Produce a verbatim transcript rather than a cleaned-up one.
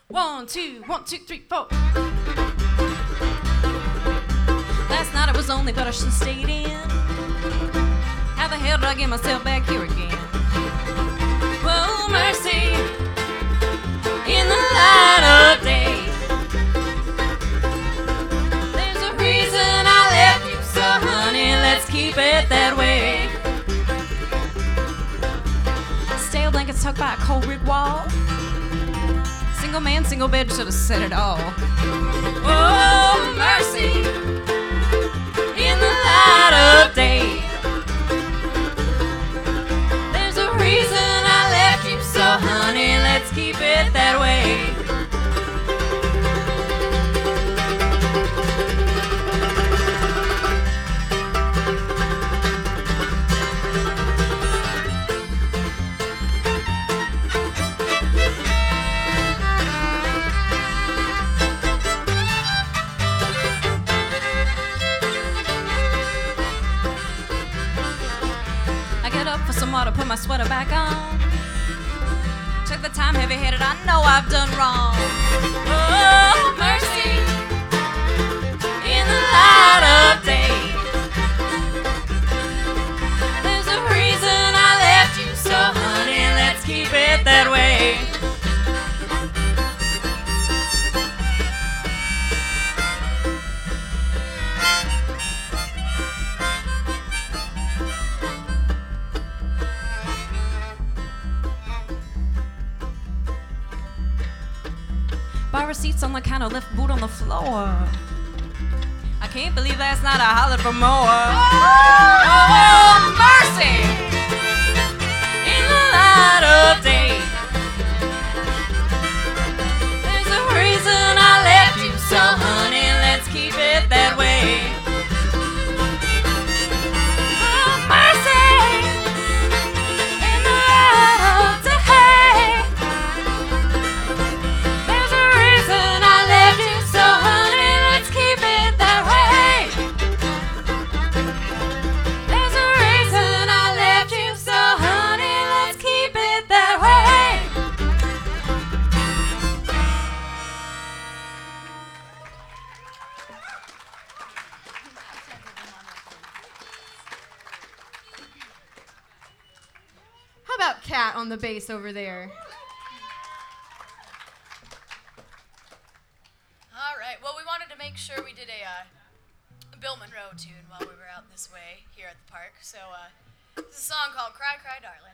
One, two, one, two, three, four. Last night I was lonely, but I should have stayed in. How the hell did I get myself back here again? Whoa, mercy, in the light of day. There's a reason I left you, so honey, let's keep it that way. Stale blankets tucked by a cold brick wall. Single man, single bed, should have said it all. Oh, mercy, in the light of day. There's a reason I left you, so honey, let's keep it that way. For some water, put my sweater back on. Check the time, heavy-headed, I know I've done wrong. Oh, mercy, in the light of day. There's a reason I left you, so honey, let's keep it that way. Buy receipts on the counter, left boot on the floor. I can't believe last night I hollered for more. Oh, mercy, in the light of day. There's a reason I left you, so honey, let's keep it that way. Oh, mercy, in the light of day. Cat on the bass over there. All right. Well, we wanted to make sure we did a uh, Bill Monroe tune while we were out this way here at the park. So uh, this is a song called Cry, Cry, Darling.